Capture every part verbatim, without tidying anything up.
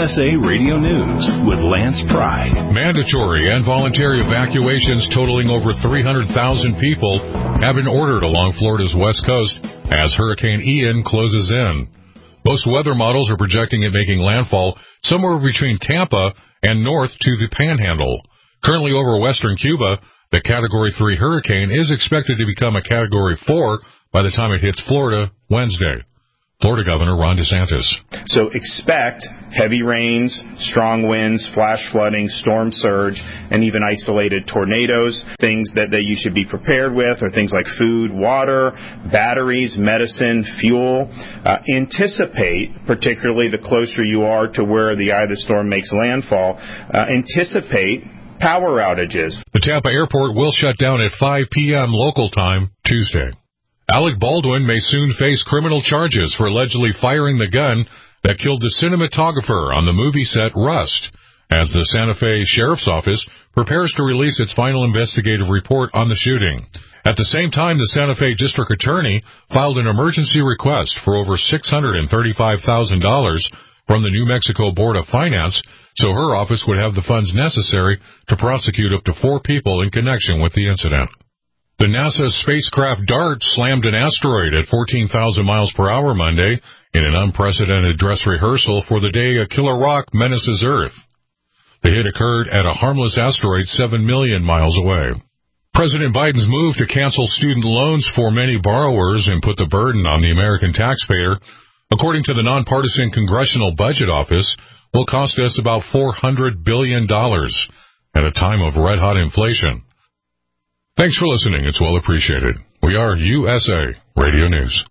S A Radio News with Lance Pry. Mandatory and voluntary evacuations totaling over three hundred thousand people have been ordered along Florida's west coast as Hurricane Ian closes in. Most weather models are projecting it making landfall somewhere between Tampa and north to the Panhandle. Currently over western Cuba, the Category three hurricane is expected to become a Category four by the time it hits Florida Wednesday. Florida Governor Ron DeSantis. So expect heavy rains, strong winds, flash flooding, storm surge, and even isolated tornadoes. Things that, that you should be prepared with are things like food, water, batteries, medicine, fuel. Uh, anticipate, particularly the closer you are to where the eye of the storm makes landfall, uh, anticipate power outages. The Tampa airport will shut down at five p.m. local time Tuesday. Alec Baldwin may soon face criminal charges for allegedly firing the gun that killed the cinematographer on the movie set Rust, as the Santa Fe Sheriff's Office prepares to release its final investigative report on the shooting. At the same time, the Santa Fe District Attorney filed an emergency request for over six hundred thirty-five thousand dollars from the New Mexico Board of Finance, so her office would have the funds necessary to prosecute up to four people in connection with the incident. The NASA spacecraft DART slammed an asteroid at fourteen thousand miles per hour Monday in an unprecedented dress rehearsal for the day a killer rock menaces Earth. The hit occurred at a harmless asteroid seven million miles away. President Biden's move to cancel student loans for many borrowers and put the burden on the American taxpayer, according to the nonpartisan Congressional Budget Office, will cost us about four hundred billion dollars at a time of red-hot inflation. Thanks for listening. It's well appreciated. We are U S A Radio News.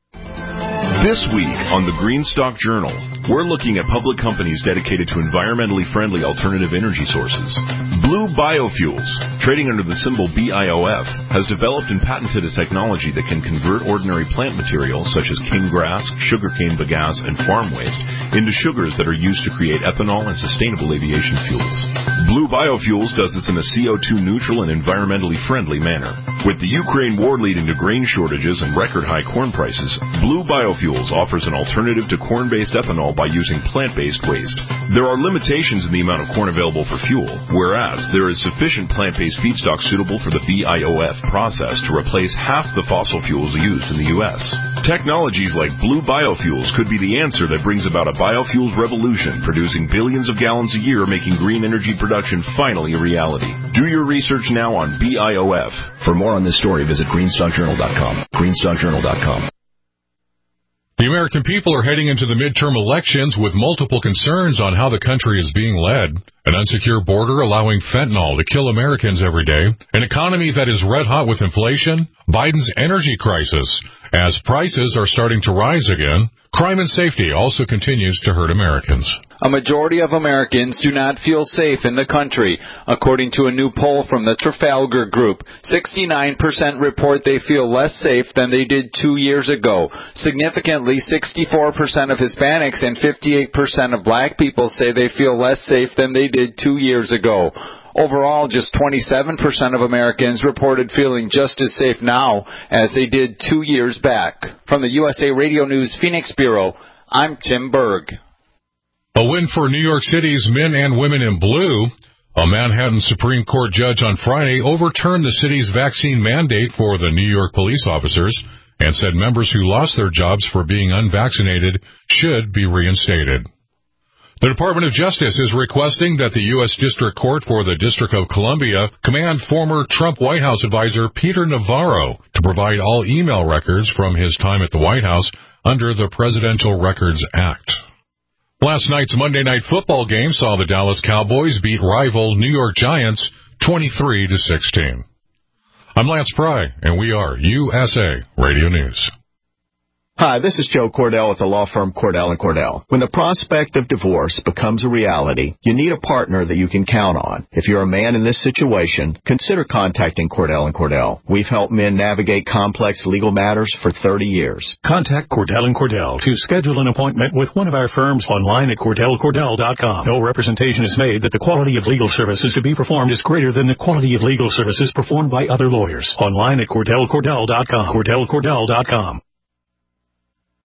This week on the Greenstock Journal, we're looking at public companies dedicated to environmentally friendly alternative energy sources. Blue Biofuels, trading under the symbol B I O F, has developed and patented a technology that can convert ordinary plant materials such as cane grass, sugarcane bagasse, and farm waste into sugars that are used to create ethanol and sustainable aviation fuels. Blue Biofuels does this in a C O two neutral and environmentally friendly manner. With the Ukraine war leading to grain shortages and record-high corn prices, Blue Biofuels offers an alternative to corn-based ethanol by using plant-based waste. There are limitations in the amount of corn available for fuel, whereas there is sufficient plant-based feedstock suitable for the B I O F process to replace half the fossil fuels used in the U S. Technologies like Blue Biofuels could be the answer that brings about a biofuels revolution, producing billions of gallons a year, making green energy production finally a reality. Do your research now on B I O F. For more on this story, visit greenstock journal dot com. greenstock journal dot com. The American people are heading into the midterm elections with multiple concerns on how the country is being led. An unsecure border allowing fentanyl to kill Americans every day, an economy that is red hot with inflation, Biden's energy crisis as prices are starting to rise again. Crime and safety also continues to hurt Americans. A majority of Americans do not feel safe in the country. According to a new poll from the Trafalgar Group, sixty-nine percent report they feel less safe than they did two years ago. Significantly, sixty-four percent of Hispanics and fifty-eight percent of black people say they feel less safe than they did two years ago. Overall, just twenty-seven percent of Americans reported feeling just as safe now as they did two years back. From the U S A Radio News Phoenix Bureau, I'm Tim Berg. A win for New York City's men and women in blue. A Manhattan Supreme Court judge on Friday overturned the city's vaccine mandate for the New York police officers and said members who lost their jobs for being unvaccinated should be reinstated. The Department of Justice is requesting that the U S District Court for the District of Columbia command former Trump White House advisor Peter Navarro to provide all email records from his time at the White House under the Presidential Records Act. Last night's Monday Night Football game saw the Dallas Cowboys beat rival New York Giants twenty-three to sixteen. I'm Lance Pry, and we are U S A Radio News. Hi, this is Joe Cordell at the law firm Cordell and Cordell. When the prospect of divorce becomes a reality, you need a partner that you can count on. If you're a man in this situation, consider contacting Cordell and Cordell. We've helped men navigate complex legal matters for thirty years. Contact Cordell and Cordell to schedule an appointment with one of our firms online at cordell cordell dot com. No representation is made that the quality of legal services to be performed is greater than the quality of legal services performed by other lawyers. Online at cordell cordell dot com. cordell cordell dot com.